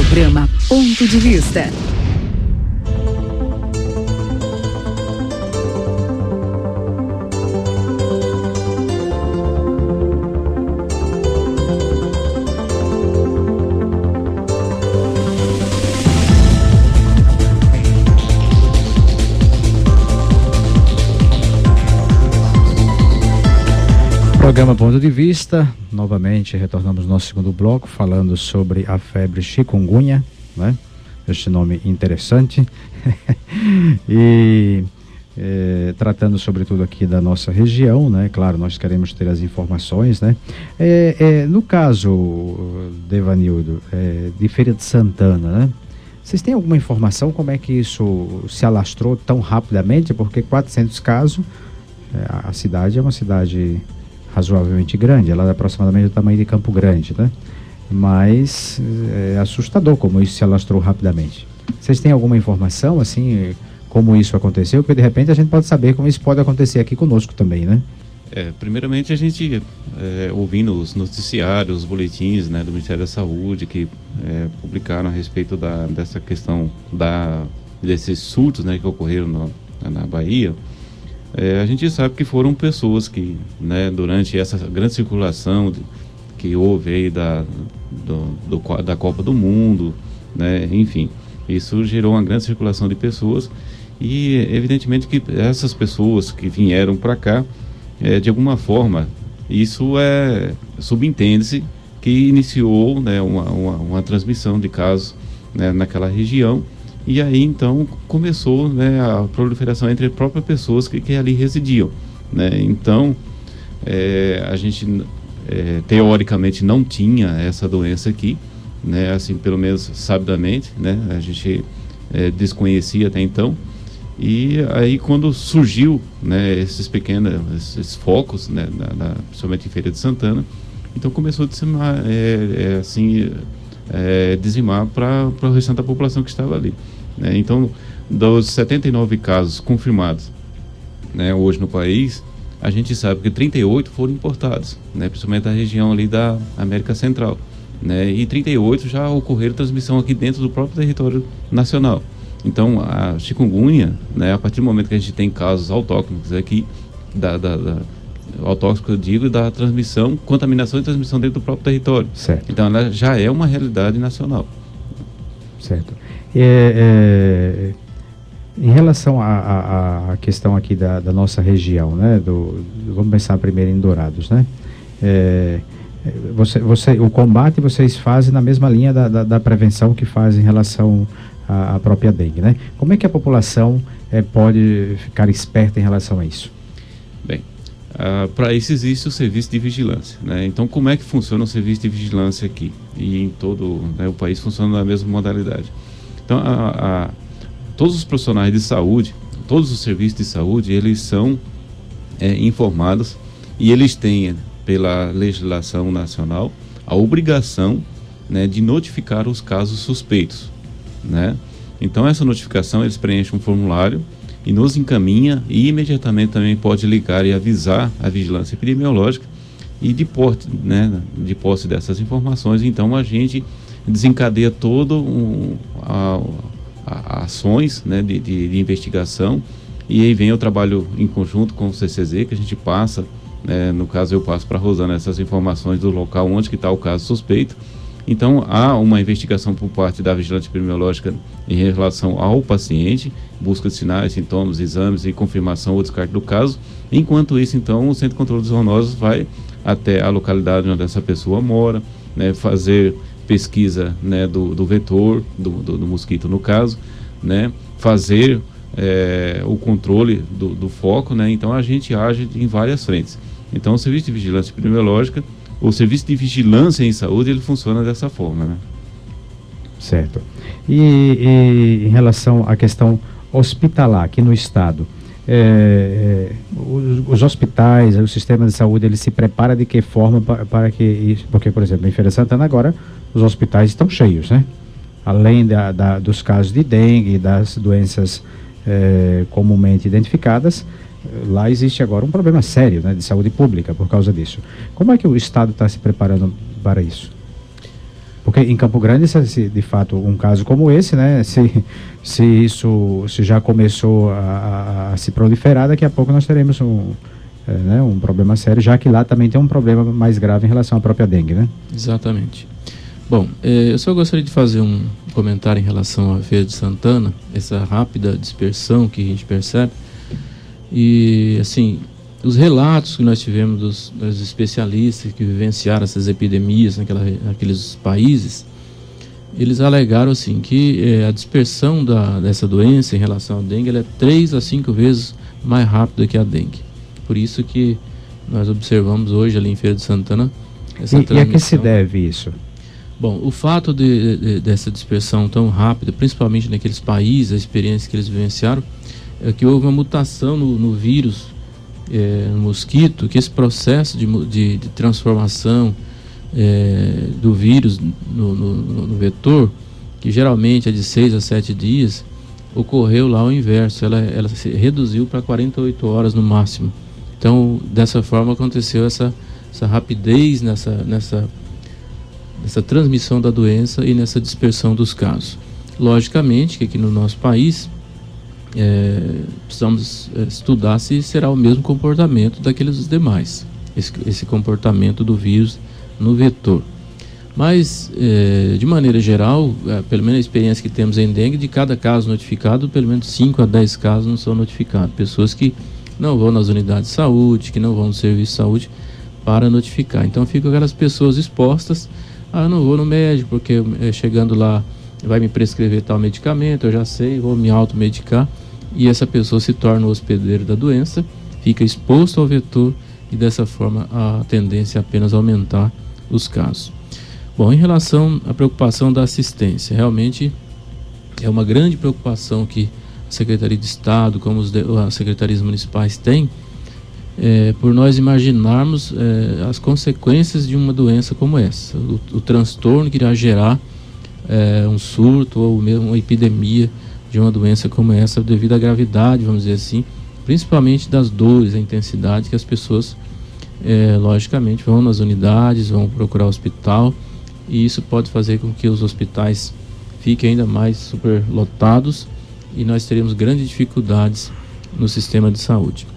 Programa Ponto de Vista. Programa Ponto de Vista, novamente retornamos ao nosso segundo bloco, falando sobre a febre chikungunya, né? Este nome interessante. E tratando sobretudo aqui da nossa região, né? Claro, nós queremos ter as informações, né? No caso, Devanildo, de Feira de Santana, né? Vocês têm alguma informação como é que isso se alastrou tão rapidamente? Porque 400 casos, a cidade é uma cidade razoavelmente grande, ela é aproximadamente do tamanho de Campo Grande, né? Mas é assustador como isso se alastrou rapidamente. Vocês têm alguma informação, assim, como isso aconteceu? Porque de repente a gente pode saber como isso pode acontecer aqui conosco também, né? Primeiramente a gente, ouvindo os noticiários, os boletins, né, do Ministério da Saúde, que publicaram a respeito dessa questão desses surtos, né, que ocorreram na Bahia. A gente sabe que foram pessoas que, né, durante essa grande circulação que houve aí da Copa do Mundo, né, enfim, isso gerou uma grande circulação de pessoas e evidentemente que essas pessoas que vieram para cá, de alguma forma, isso subentende-se que iniciou, né, uma transmissão de casos, né, naquela região. E aí, então, começou, né, a proliferação entre próprias pessoas que ali residiam, né? Então, a gente, teoricamente, não tinha essa doença aqui, né? Assim, pelo menos sabidamente, né? A gente desconhecia até então. E aí, quando surgiu, né, esses focos, né, principalmente em Feira de Santana, então começou a dizimar, dizimar para o restante da população que estava ali. Então, dos 79 casos confirmados, né, hoje no país, a gente sabe que 38 foram importados, né, principalmente da região ali da América Central, né, e 38 já ocorreram transmissão aqui dentro do próprio território nacional. Então, a chikungunya, né, a partir do momento que a gente tem casos autóctones aqui, autóxico, eu digo, da transmissão, contaminação e transmissão dentro do próprio território. Certo. Então, ela já é uma realidade nacional. Certo. Em relação à questão aqui da nossa região, né? Vamos pensar primeiro em Dourados, né? O combate vocês fazem na mesma linha da prevenção que fazem em relação à própria dengue, né? Como é que a população pode ficar esperta em relação a isso? Bem, para isso existe o serviço de vigilância, né? Então, como é que funciona o serviço de vigilância aqui? E em todo, né, o país funciona na mesma modalidade. Então, todos os profissionais de saúde, todos os serviços de saúde, eles são informados e eles têm, pela legislação nacional, a obrigação, né, de notificar os casos suspeitos, né? Então, essa notificação, eles preenchem um formulário e nos encaminha e imediatamente também pode ligar e avisar a vigilância epidemiológica e de posse dessas informações, então a gente desencadeia ações, né, de investigação, e aí vem o trabalho em conjunto com o CCZ, que a gente passa, no caso eu passo para a Rosana essas informações do local onde que está o caso suspeito. Então há uma investigação por parte da vigilância epidemiológica em relação ao paciente, busca de sinais, sintomas, exames e confirmação ou descarte do caso. Enquanto isso, então, o Centro de Controle de Zoonoses vai até a localidade onde essa pessoa mora, né, fazer pesquisa, né, do vetor, do mosquito no caso, né, fazer o controle do foco, né. Então a gente age em várias frentes. Então o serviço de vigilância epidemiológica, o serviço de vigilância em saúde, ele funciona dessa forma, né. Certo. E em relação à questão hospitalar aqui no estado, os hospitais, o sistema de saúde, ele se prepara de que forma para que isso, porque, por exemplo, em Feira de Santana agora os hospitais estão cheios, né? Além dos casos de dengue e das doenças comumente identificadas, lá existe agora um problema sério, né, de saúde pública por causa disso. Como é que o estado está se preparando para isso? Porque em Campo Grande, se de fato um caso como esse, né, se isso já começou a se proliferar, daqui a pouco nós teremos um problema sério, já que lá também tem um problema mais grave em relação à própria dengue, né? Exatamente. Bom, eu só gostaria de fazer um comentário em relação à Feira de Santana, essa rápida dispersão que a gente percebe. E, assim, os relatos que nós tivemos dos especialistas que vivenciaram essas epidemias naqueles países, eles alegaram, assim, que a dispersão dessa doença em relação à dengue, ela é 3 a 5 vezes mais rápida que a dengue. Por isso que nós observamos hoje ali em Feira de Santana essa transmissão. E a que se deve isso? Bom, o fato dessa dispersão tão rápida, principalmente naqueles países, a experiência que eles vivenciaram, é que houve uma mutação no vírus, no mosquito, que esse processo de transformação do vírus no vetor, que geralmente é de 6 a 7 dias, ocorreu lá ao inverso, ela se reduziu para 48 horas no máximo. Então, dessa forma aconteceu essa rapidez nessa transmissão da doença e nessa dispersão dos casos. Logicamente que aqui no nosso país precisamos estudar se será o mesmo comportamento daqueles demais, esse comportamento do vírus no vetor. Mas, de maneira geral, pelo menos a experiência que temos em dengue, de cada caso notificado, pelo menos 5 a 10 casos não são notificados. Pessoas que não vão nas unidades de saúde, que não vão no serviço de saúde para notificar. Então ficam aquelas pessoas expostas. Eu não vou no médico porque chegando lá vai me prescrever tal medicamento, eu já sei, vou me automedicar. E essa pessoa se torna o hospedeiro da doença, fica exposto ao vetor e dessa forma a tendência é apenas aumentar os casos. Bom, em relação à preocupação da assistência, realmente é uma grande preocupação que a Secretaria de Estado, como as secretarias municipais têm, por nós imaginarmos as consequências de uma doença como essa, o transtorno que irá gerar um surto ou mesmo uma epidemia de uma doença como essa, devido à gravidade, vamos dizer assim, principalmente das dores, a intensidade que as pessoas, logicamente, vão nas unidades, vão procurar hospital, e isso pode fazer com que os hospitais fiquem ainda mais superlotados e nós teremos grandes dificuldades no sistema de saúde.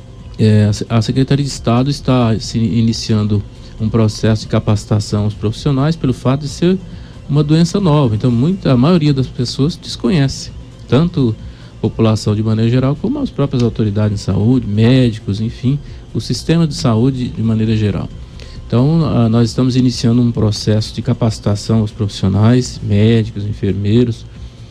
A Secretaria de Estado está iniciando um processo de capacitação aos profissionais pelo fato de ser uma doença nova. Então, a maioria das pessoas desconhece, tanto a população de maneira geral, como as próprias autoridades de saúde, médicos, enfim, o sistema de saúde de maneira geral. Então, nós estamos iniciando um processo de capacitação aos profissionais, médicos, enfermeiros.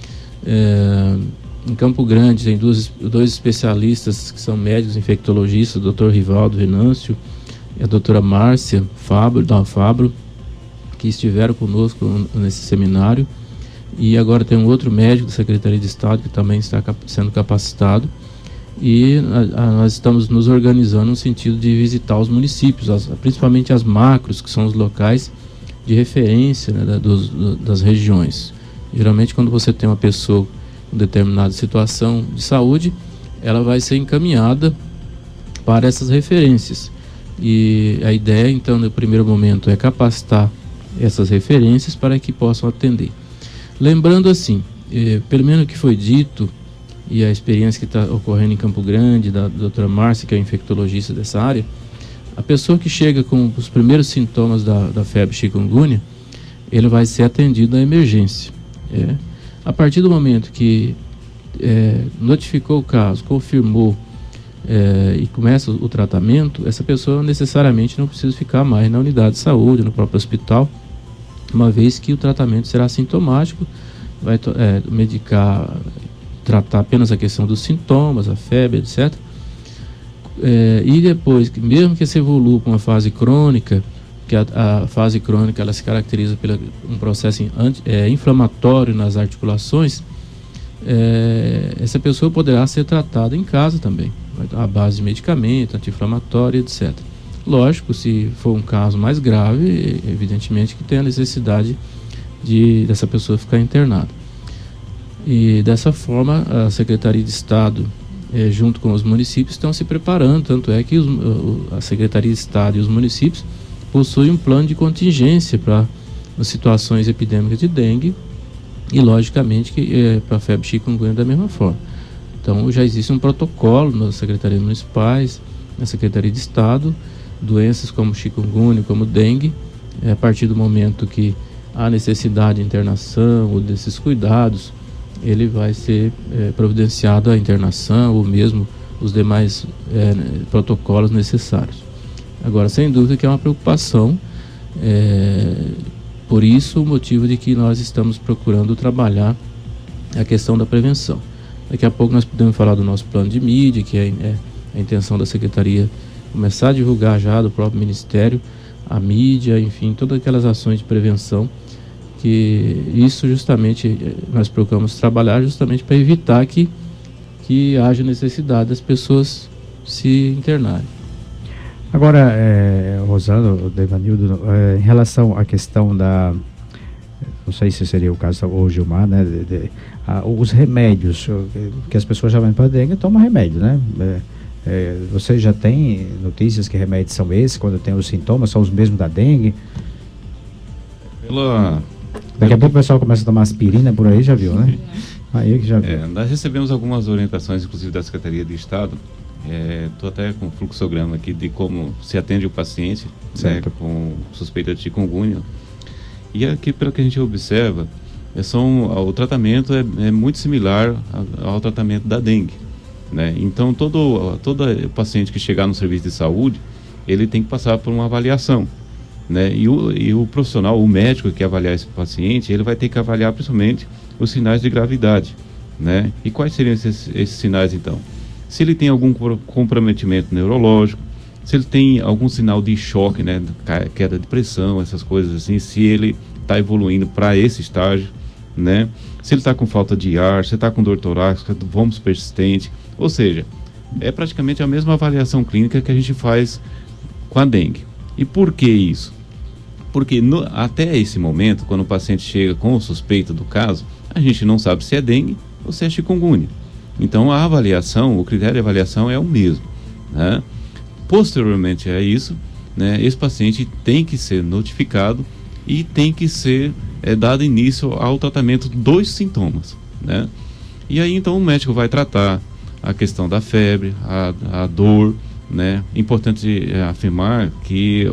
Em Campo Grande tem dois especialistas que são médicos infectologistas, o Dr. Rivaldo Venâncio e a doutora Márcia Fabro, que estiveram conosco nesse seminário. E agora tem um outro médico da Secretaria de Estado que também está sendo capacitado. E nós estamos nos organizando no sentido de visitar os municípios, principalmente as macros, que são os locais de referência, né, das regiões. Geralmente, quando você tem uma pessoa com determinada situação de saúde, ela vai ser encaminhada para essas referências. E a ideia, então, no primeiro momento, é capacitar essas referências para que possam atender. Lembrando assim, pelo menos o que foi dito, e a experiência que está ocorrendo em Campo Grande, da doutora Márcia, que é infectologista dessa área, a pessoa que chega com os primeiros sintomas da febre chikungunya, ele vai ser atendido na emergência. A partir do momento que notificou o caso, confirmou e começa o tratamento, essa pessoa necessariamente não precisa ficar mais na unidade de saúde, no próprio hospital, uma vez que o tratamento será sintomático, vai medicar, tratar apenas a questão dos sintomas, a febre, etc. E depois, mesmo que se evolua para uma fase crônica, que a fase crônica ela se caracteriza por um processo inflamatório nas articulações, essa pessoa poderá ser tratada em casa também, à base de medicamento, anti-inflamatório, etc. Lógico, se for um caso mais grave, evidentemente que tem a necessidade dessa pessoa ficar internada. E dessa forma, a Secretaria de Estado, junto com os municípios, estão se preparando, tanto é que a Secretaria de Estado e os municípios possuem um plano de contingência para situações epidêmicas de dengue e, logicamente, que para a febre chikungunya da mesma forma. Então, já existe um protocolo nas secretarias municipais, na Secretaria de Estado, doenças como chikungunya, como dengue, a partir do momento que há necessidade de internação ou desses cuidados, ele vai ser providenciado a internação ou mesmo os demais protocolos necessários. Agora, sem dúvida que é uma preocupação, por isso o motivo de que nós estamos procurando trabalhar a questão da prevenção. Daqui a pouco nós podemos falar do nosso plano de mídia, que é a intenção da Secretaria começar a divulgar já do próprio Ministério, a mídia, enfim, todas aquelas ações de prevenção, que isso justamente nós procuramos trabalhar justamente para evitar que haja necessidade das pessoas se internarem. Agora, Rosana, Devanildo, em relação à questão da, não sei se seria o caso ou Gilmar, né, os remédios, que as pessoas já vão para a dengue, tomam remédio, né? Você já tem notícias que remédios são esses, quando tem os sintomas, são os mesmos da dengue? Daqui a pouco o pessoal começa a tomar aspirina por aí, já viu, né? Aí que já viu. Nós recebemos algumas orientações, inclusive da Secretaria de Estado. Estou até com um fluxograma aqui de como se atende o paciente, né, com suspeita de chikungunya. E aqui, pelo que a gente observa, o tratamento é muito similar ao tratamento da dengue, né? Então, todo paciente que chegar no serviço de saúde, ele tem que passar por uma avaliação, né? E o profissional, o médico que avaliar esse paciente, ele vai ter que avaliar principalmente os sinais de gravidade, né? E quais seriam esses sinais, então? Se ele tem algum comprometimento neurológico, se ele tem algum sinal de choque, né, queda de pressão, essas coisas assim, se ele está evoluindo para esse estágio, né? Se ele está com falta de ar, se está com dor torácica, vômitos persistente, ou seja, é praticamente a mesma avaliação clínica que a gente faz com a dengue. E por que isso? Porque até esse momento, quando o paciente chega com suspeita do caso, a gente não sabe se é dengue ou se é chikungunya. Então a avaliação, o critério de avaliação é o mesmo, né? Posteriormente a isso, né, esse paciente tem que ser notificado e tem que ser dado início ao tratamento dos sintomas, né? E aí então o médico vai tratar a questão da febre, a dor, né? Importante afirmar que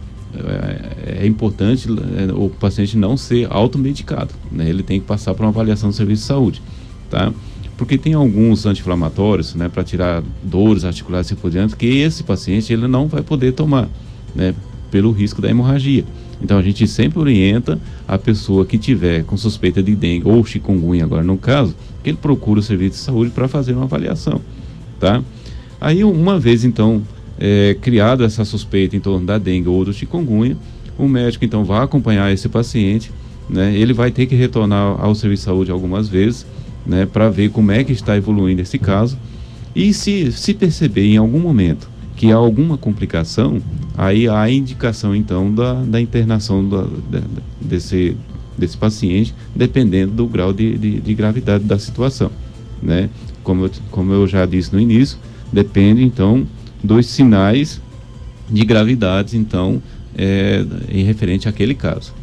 é importante o paciente não ser automedicado, né? Ele tem que passar por uma avaliação do serviço de saúde, tá? Porque tem alguns anti-inflamatórios, né, para tirar dores articulares e por diante, que esse paciente ele não vai poder tomar, né, pelo risco da hemorragia. Então a gente sempre orienta a pessoa que tiver com suspeita de dengue ou chikungunya, agora no caso, que ele procure o serviço de saúde para fazer uma avaliação, tá? Aí uma vez então criada essa suspeita em torno da dengue ou do chikungunya, o médico então vai acompanhar esse paciente, né? Ele vai ter que retornar ao serviço de saúde algumas vezes, né, para ver como é que está evoluindo esse caso, e se perceber em algum momento que há alguma complicação, aí há a indicação então da internação desse paciente, dependendo do grau de gravidade da situação, né? Como eu já disse no início, depende então dos sinais de gravidade, então, em referente àquele caso.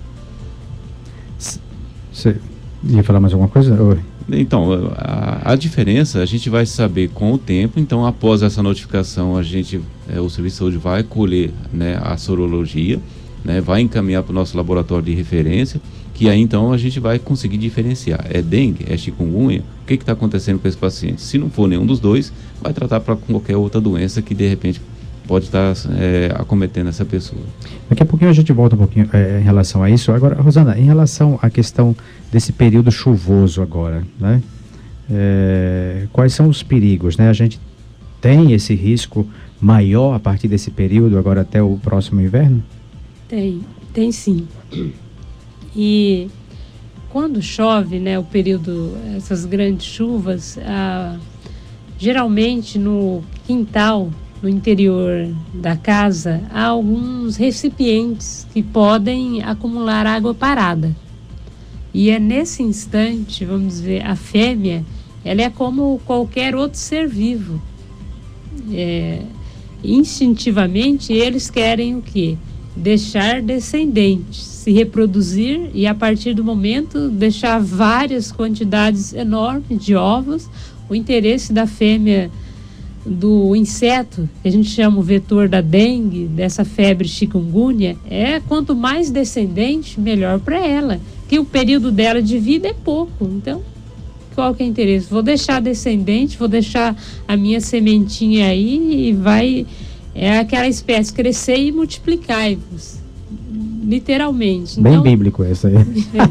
Você ia falar mais alguma coisa? Oi. Então, a diferença a gente vai saber com o tempo. Então, após essa notificação, o Serviço de Saúde vai colher, né, a sorologia, né, vai encaminhar para o nosso laboratório de referência, que aí então a gente vai conseguir diferenciar. É dengue? É chikungunya? O que está acontecendo com esse paciente? Se não for nenhum dos dois, vai tratar para qualquer outra doença que de repente pode estar acometendo essa pessoa. Daqui a pouquinho a gente volta um pouquinho em relação a isso. Agora, Rosana, em relação à questão desse período chuvoso agora, né? Quais são os perigos, né? A gente tem esse risco maior a partir desse período agora até o próximo inverno? Tem sim. E quando chove, né, o período, essas grandes chuvas, geralmente no quintal, no interior da casa, há alguns recipientes que podem acumular água parada. E é nesse instante, vamos dizer, a fêmea, ela é como qualquer outro ser vivo. Instintivamente, eles querem o quê? Deixar descendentes. se reproduzir e, a partir do momento, deixar várias quantidades enormes de ovos. O interesse da fêmea do inseto, que a gente chama o vetor da dengue, dessa febre chikungunya, quanto mais descendente, melhor para ela, que o período dela de vida é pouco. Então, qual que é o interesse? Vou deixar descendente, vou deixar a minha sementinha aí e vai... É aquela espécie crescer e multiplicar-vos, literalmente. Bem então, bíblico essa aí.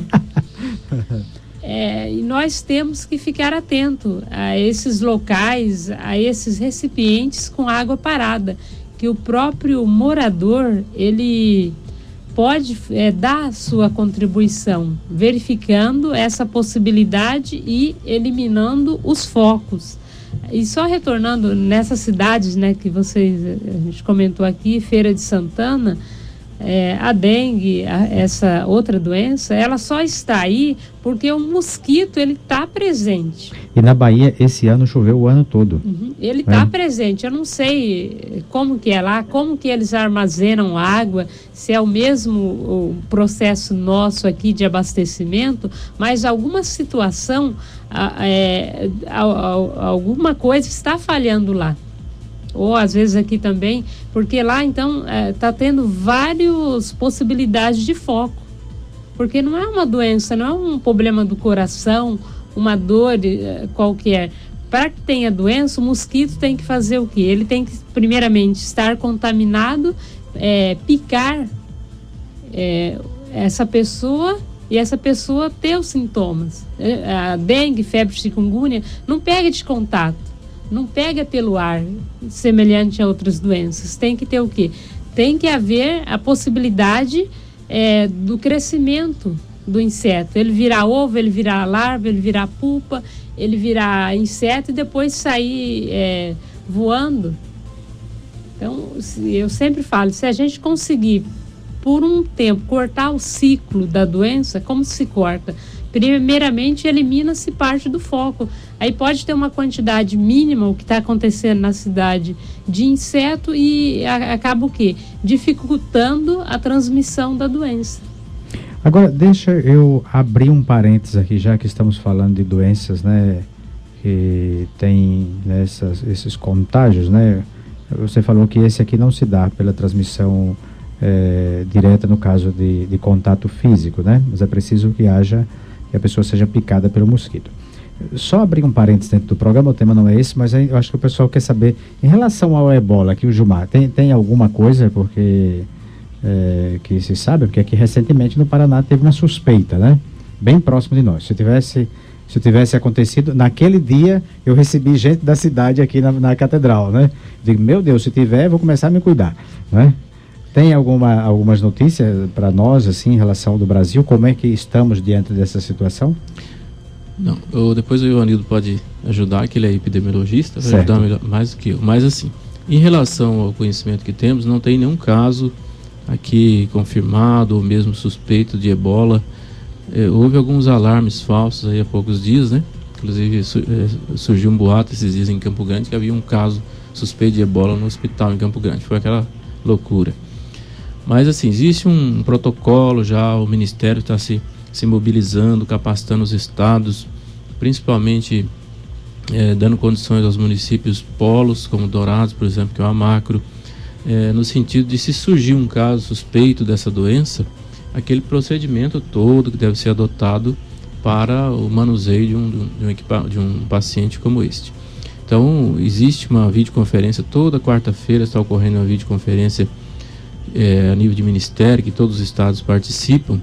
E nós temos que ficar atento a esses locais, a esses recipientes com água parada, que o próprio morador, ele pode dar a sua contribuição, verificando essa possibilidade e eliminando os focos. E só retornando nessas cidades, né, que a gente comentou aqui, Feira de Santana, a dengue, essa outra doença, ela só está aí porque o mosquito, ele está presente. E na Bahia, esse ano choveu o ano todo. Ele está presente. Eu não sei como que é lá, como que eles armazenam água, se é o mesmo processo nosso aqui de abastecimento, mas alguma situação, alguma coisa está falhando lá. Ou às vezes aqui também, porque lá então está tendo várias possibilidades de foco, porque não é uma doença, não é um problema do coração, uma dor qualquer. Para que tenha doença, o mosquito tem que fazer o quê? Ele tem que primeiramente estar contaminado, picar essa pessoa e essa pessoa ter os sintomas. A dengue, febre chikungunya, não pega de contato. Não pega pelo ar, semelhante a outras doenças. Tem que ter o quê? Tem que haver a possibilidade do crescimento do inseto. Ele virar ovo, ele virar larva, ele virar pupa, ele virar inseto e depois sair voando. Então, eu sempre falo, se a gente conseguir, por um tempo, cortar o ciclo da doença, como se corta? Primeiramente, elimina-se parte do foco. Aí pode ter uma quantidade mínima, o que está acontecendo na cidade, de inseto e acaba o quê? Dificultando a transmissão da doença. Agora, deixa eu abrir um parênteses aqui, já que estamos falando de doenças, né, que tem esses contágios, né? Você falou que esse aqui não se dá pela transmissão direta, no caso de contato físico, né? Mas é preciso que a pessoa seja picada pelo mosquito. Só abrir um parênteses dentro do programa, o tema não é esse, mas eu acho que o pessoal quer saber, em relação ao ebola, aqui o Gilmar, tem alguma coisa, porque que se sabe, porque aqui recentemente no Paraná teve uma suspeita, né? Bem próximo de nós. Se tivesse acontecido, naquele dia eu recebi gente da cidade aqui na catedral, né? Digo, meu Deus, se tiver, vou começar a me cuidar, né? Tem algumas notícias para nós, assim, em relação ao do Brasil? Como é que estamos diante dessa situação? Não, depois o Ioanildo pode ajudar, que ele é epidemiologista, vai ajudar melhor, mais do que eu. Mas assim, em relação ao conhecimento que temos, não tem nenhum caso aqui confirmado ou mesmo suspeito de ebola. Houve alguns alarmes falsos aí há poucos dias, né? Inclusive surgiu um boato esses dias em Campo Grande que havia um caso suspeito de ebola no hospital em Campo Grande. Foi aquela loucura. Mas assim, existe um protocolo já, o Ministério está se mobilizando, capacitando os estados, principalmente dando condições aos municípios polos, como Dourados, por exemplo, que é uma macro, no sentido de, se surgir um caso suspeito dessa doença, aquele procedimento todo que deve ser adotado para o manuseio de um paciente como este. Então, existe uma videoconferência, toda quarta-feira está ocorrendo uma videoconferência a nível de ministério, que todos os estados participam,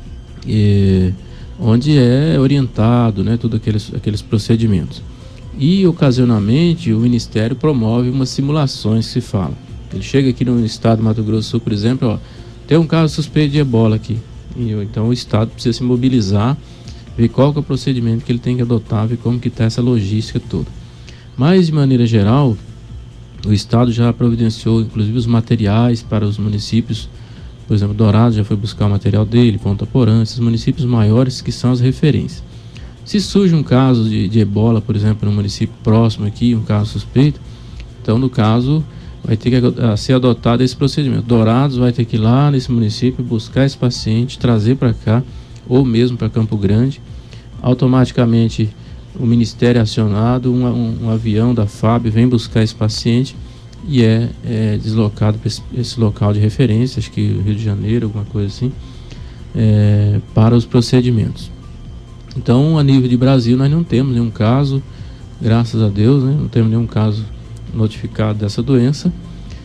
onde é orientado, né, todos aqueles procedimentos. E, ocasionalmente, o Ministério promove umas simulações que se fala. Ele chega aqui no estado do Mato Grosso do Sul, por exemplo, tem um caso suspeito de ebola aqui. Então, o estado precisa se mobilizar, ver qual que é o procedimento que ele tem que adotar, ver como que está essa logística toda. Mas, de maneira geral, o estado já providenciou, inclusive, os materiais para os municípios. Por exemplo, Dourados já foi buscar o material dele, Ponta Porã, esses municípios maiores que são as referências. Se surge um caso de ebola, por exemplo, no município próximo aqui, um caso suspeito, então, no caso, vai ter que ser adotado esse procedimento. Dourados vai ter que ir lá nesse município buscar esse paciente, trazer para cá, ou mesmo para Campo Grande. Automaticamente o Ministério é acionado, um avião da FAB vem buscar esse paciente e é deslocado para esse local de referência, acho que Rio de Janeiro, alguma coisa assim, para os procedimentos. Então, a nível de Brasil, nós não temos nenhum caso, graças a Deus, né? Não temos nenhum caso notificado dessa doença.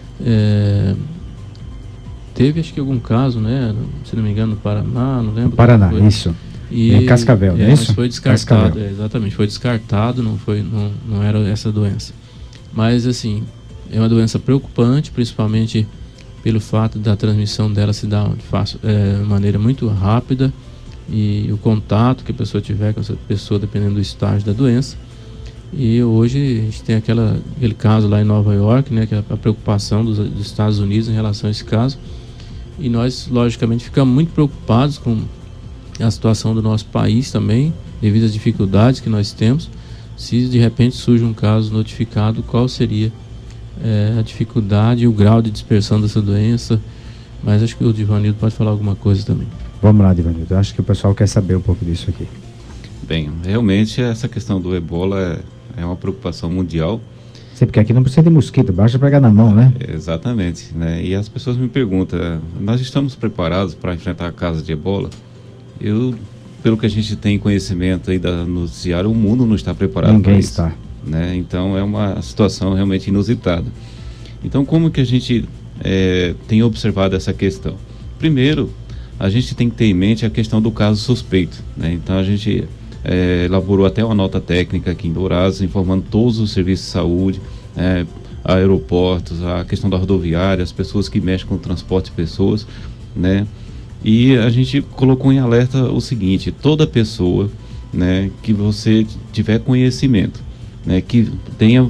Teve, acho que algum caso, né? Se não me engano, no Paraná, não lembro. No Paraná, isso. Em Cascavel, não é isso? Mas foi descartado, exatamente, foi descartado, não era essa doença. Mas, assim, é uma doença preocupante, principalmente pelo fato da transmissão dela se dar de maneira muito rápida, e o contato que a pessoa tiver com essa pessoa, dependendo do estágio da doença. E hoje a gente tem aquele caso lá em Nova York, né, que é a preocupação dos Estados Unidos em relação a esse caso. E nós, logicamente, ficamos muito preocupados com a situação do nosso país também, devido às dificuldades que nós temos. Se de repente surge um caso notificado, qual seria a dificuldade e o grau de dispersão dessa doença? Mas acho que o Divanildo pode falar alguma coisa também. Vamos lá, Divanildo. Acho que o pessoal quer saber um pouco disso aqui. Bem, realmente essa questão do ebola é uma preocupação mundial. Sim, porque aqui não precisa de mosquito, basta pegar na mão, né? Exatamente, né? E as pessoas me perguntam, nós estamos preparados para enfrentar a casos de ebola? Pelo que a gente tem conhecimento aí da noticiário, o mundo não está preparado para isso. Ninguém está. Né? Então é uma situação realmente inusitada. Então, como que a gente tem observado essa questão? Primeiro, a gente tem que ter em mente a questão do caso suspeito, né? Então a gente elaborou até uma nota técnica aqui em Dourados, informando todos os serviços de saúde, aeroportos, a questão da rodoviária, as pessoas que mexem com o transporte de pessoas, né? E a gente colocou em alerta o seguinte: toda pessoa, né, que você tiver conhecimento, né, que tenha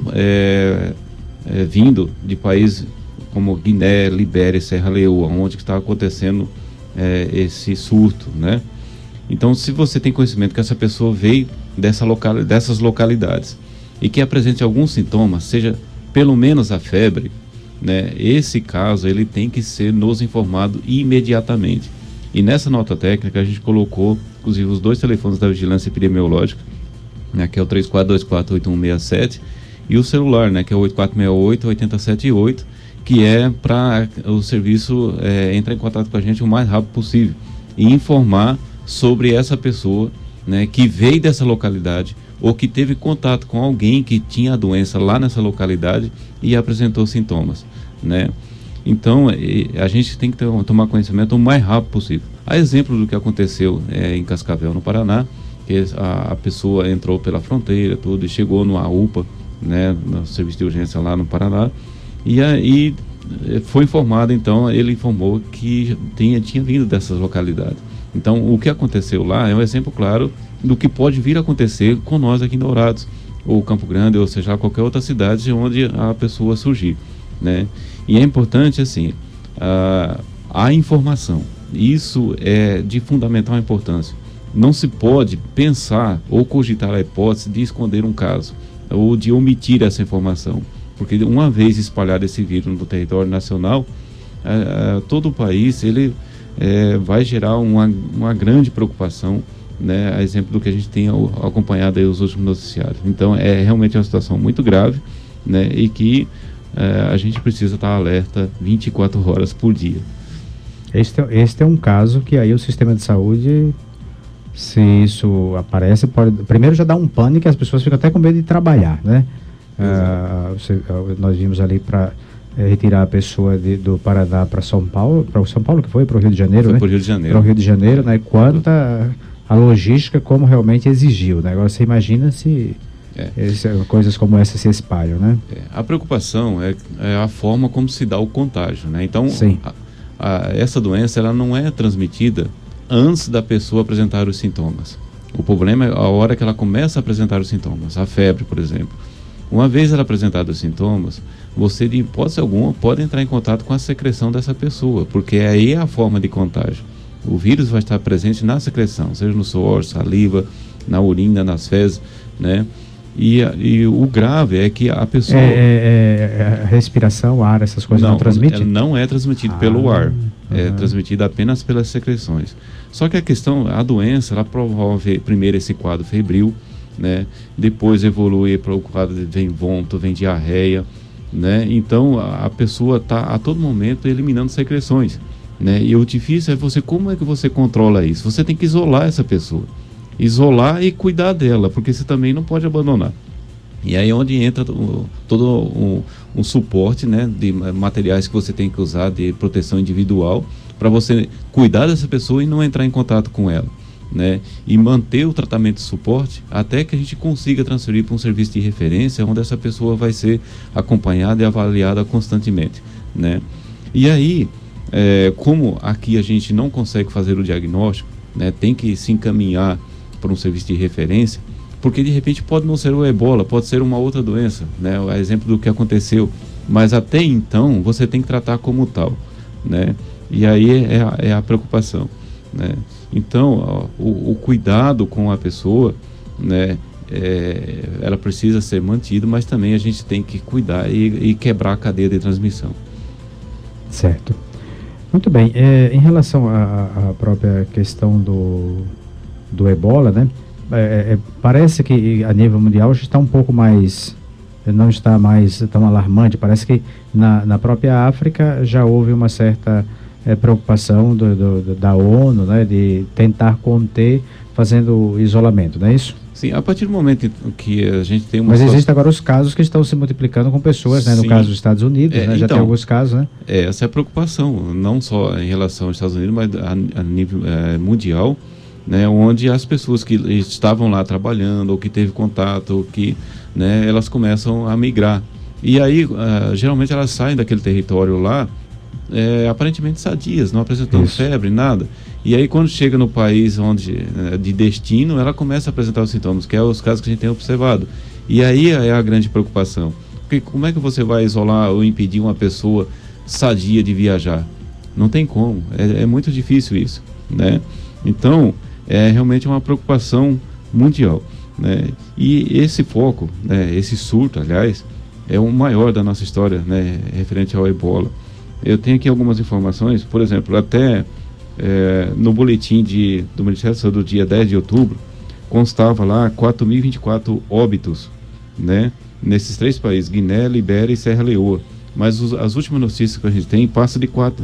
vindo de países como Guiné, Libéria e Serra Leoa, onde está acontecendo esse surto, né? Então, se você tem conhecimento que essa pessoa veio dessas localidades e que apresente alguns sintomas, seja pelo menos a febre, né, esse caso ele tem que ser nos informado imediatamente. E nessa nota técnica a gente colocou, inclusive, os 2 telefones da Vigilância Epidemiológica, né, que é o 34248167, e o celular, né, que é o 8468-8078, que é para o serviço entrar em contato com a gente o mais rápido possível e informar sobre essa pessoa, né, que veio dessa localidade ou que teve contato com alguém que tinha a doença lá nessa localidade e apresentou sintomas, né? Então, a gente tem que tomar conhecimento o mais rápido possível. A exemplo do que aconteceu em Cascavel, no Paraná, que a pessoa entrou pela fronteira tudo, e chegou numa UPA, né, no serviço de urgência lá no Paraná, e aí foi informado, então, ele informou que tinha vindo dessas localidades. Então, o que aconteceu lá é um exemplo claro do que pode vir a acontecer com nós aqui em Dourados, ou Campo Grande, ou seja, qualquer outra cidade onde a pessoa surgir, né? E é importante, assim, a informação. Isso é de fundamental importância. Não se pode pensar ou cogitar a hipótese de esconder um caso ou de omitir essa informação, porque uma vez espalhado esse vírus no território nacional, todo o país ele vai gerar uma grande preocupação, né, a exemplo do que a gente tem acompanhado aí os últimos noticiários. Então é realmente uma situação muito grave, né, e que a gente precisa estar alerta 24 horas por dia. Este é um caso que aí o sistema de saúde, se isso aparece, pode primeiro já dar um pânico e as pessoas ficam até com medo de trabalhar, né? Nós vimos ali para retirar a pessoa do Paraná para São Paulo, que foi para o Rio de Janeiro, né? Para o Rio de Janeiro. Para o Rio de Janeiro, né? Quanta a logística como realmente exigiu, né? Agora você imagina se coisas como essa se espalham, né? A preocupação é a forma como se dá o contágio, né? Então, essa doença ela não é transmitida antes da pessoa apresentar os sintomas. O problema é a hora que ela começa a apresentar os sintomas. A febre, por exemplo. Uma vez ela apresentada os sintomas, você, de hipótese alguma, pode entrar em contato com a secreção dessa pessoa, porque aí é a forma de contágio. O vírus vai estar presente na secreção, seja no suor, saliva, na urina, nas fezes, né? E o grave é que a pessoa... A respiração, ar, essas coisas não transmitem? Não é transmitido pelo ar, é transmitido apenas pelas secreções. Só que a doença, ela promove primeiro esse quadro febril, né? Depois evolui para o quadro, vem vômito, vem diarreia, né? Então a pessoa está a todo momento eliminando secreções, né? E o difícil é como é que você controla isso? Você tem que isolar essa pessoa, isolar e cuidar dela, porque você também não pode abandonar. E aí é onde entra todo um suporte, né, de materiais que você tem que usar de proteção individual para você cuidar dessa pessoa e não entrar em contato com ela, né, e manter o tratamento de suporte até que a gente consiga transferir para um serviço de referência onde essa pessoa vai ser acompanhada e avaliada constantemente, né. E aí, como aqui a gente não consegue fazer o diagnóstico, né, tem que se encaminhar para um serviço de referência, porque de repente pode não ser o ebola, pode ser uma outra doença, né? O exemplo do que aconteceu, mas até então você tem que tratar como tal, né? E aí é a preocupação, né? Então o cuidado com a pessoa, né? Ela precisa ser mantido, mas também a gente tem que cuidar e quebrar a cadeia de transmissão. Certo. Muito bem. Em relação à própria questão do ebola, né? Parece que a nível mundial já está um pouco mais, não está mais tão alarmante. Parece que na própria África já houve uma certa preocupação da ONU, né, de tentar conter fazendo isolamento, não é isso? Sim, a partir do momento que a gente tem uma... Mas existem agora os casos que estão se multiplicando com pessoas, né? No caso dos Estados Unidos, né? Já tem alguns casos, né? Essa é a preocupação, não só em relação aos Estados Unidos, mas a nível mundial, né, onde as pessoas que estavam lá trabalhando ou que teve contato, ou que, né, elas começam a migrar. E aí, geralmente elas saem daquele território lá, aparentemente sadias, não apresentando febre, nada. E aí quando chega no país de destino, ela começa a apresentar os sintomas, que é os casos que a gente tem observado. E aí é a grande preocupação. Porque como é que você vai isolar ou impedir uma pessoa sadia de viajar? Não tem como, é muito difícil isso, né? Então, é realmente uma preocupação mundial, né? E esse foco, né, esse surto, aliás, é o maior da nossa história, né, referente ao ebola. Eu tenho aqui algumas informações, por exemplo, até no boletim do Ministério da Saúde do dia 10 de outubro, constava lá 4.024 óbitos, né, nesses 3 países, Guiné, Libéria e Serra Leoa. Mas as últimas notícias que a gente tem passa de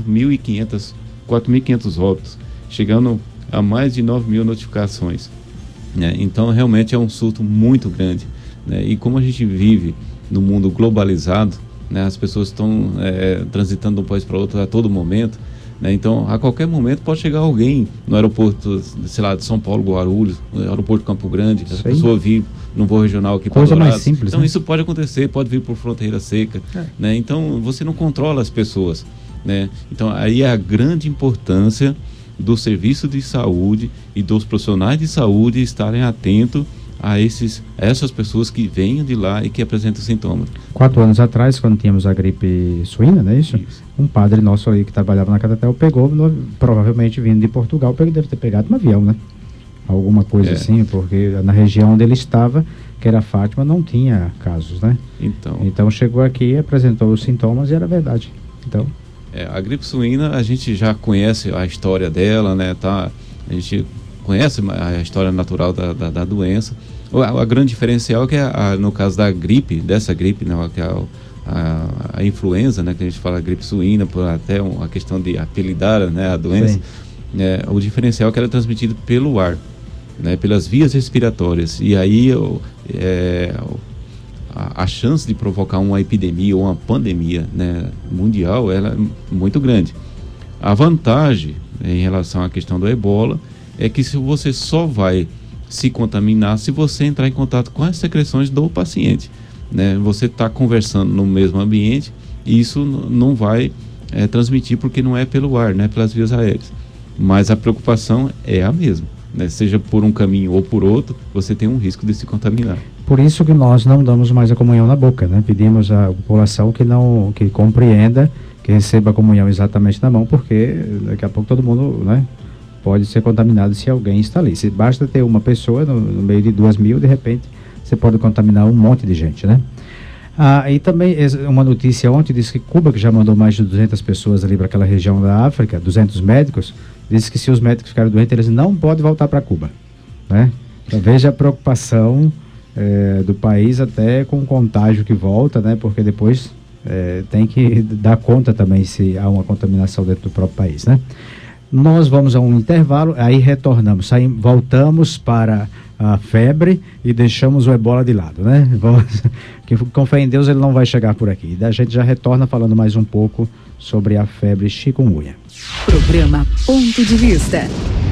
4.500 óbitos, chegando a mais de 9.000 notificações, né? Então realmente é um surto muito grande, né? E como a gente vive no mundo globalizado, né, as pessoas estão transitando de um país para outro a todo momento, né? Então a qualquer momento pode chegar alguém no aeroporto, sei lá, de São Paulo, Guarulhos, no aeroporto de Campo Grande, essa pessoa vir num voo regional aqui para coisa mais simples, então, né? Isso pode acontecer, pode vir por fronteira seca, né? Então você não controla as pessoas, né? Então aí é a grande importância do serviço de saúde e dos profissionais de saúde estarem atentos a essas pessoas que venham de lá e que apresentam sintomas. 4 anos atrás, quando tínhamos a gripe suína, não é isso? Um padre nosso aí que trabalhava na Catatel pegou, provavelmente vindo de Portugal, deve ter pegado um avião, né? Alguma coisa assim, porque na região onde ele estava, que era Fátima, não tinha casos, né? Então chegou aqui, apresentou os sintomas e era verdade. Então... a gripe suína, a gente já conhece a história dela, né? A gente conhece a história natural da doença. A grande diferencial é que, no caso dessa gripe, né? Que é a influenza, né? Que a gente fala gripe suína, por até a questão de apelidar, né, a doença. O diferencial é que ela é transmitida pelo ar, né? Pelas vias respiratórias. E aí a chance de provocar uma epidemia ou uma pandemia, né, mundial, ela é muito grande. A vantagem, em relação à questão do ebola é que você só vai se contaminar se você entrar em contato com as secreções do paciente, né? Você está conversando no mesmo ambiente e isso não vai transmitir, porque não é pelo ar, né, pelas vias aéreas. Mas a preocupação é a mesma, né? Seja por um caminho ou por outro, você tem um risco de se contaminar. Por isso que nós não damos mais a comunhão na boca, né? Pedimos à população que compreenda, que receba a comunhão exatamente na mão, porque daqui a pouco todo mundo, né, pode ser contaminado se alguém está ali. Se basta ter uma pessoa no meio de 2.000, de repente você pode contaminar um monte de gente, né? E também uma notícia ontem diz que Cuba, que já mandou mais de 200 pessoas ali para aquela região da África, 200 médicos, diz que se os médicos ficarem doentes, eles não podem voltar para Cuba, né? Então, veja a preocupação do país até com o contágio que volta, né? Porque depois tem que dar conta também se há uma contaminação dentro do próprio país, né? Nós vamos a um intervalo, aí retornamos, voltamos para a febre e deixamos o ebola de lado, né? Que com fé em Deus ele não vai chegar por aqui. A gente já retorna falando mais um pouco sobre a febre chikungunya. Programa Ponto de Vista.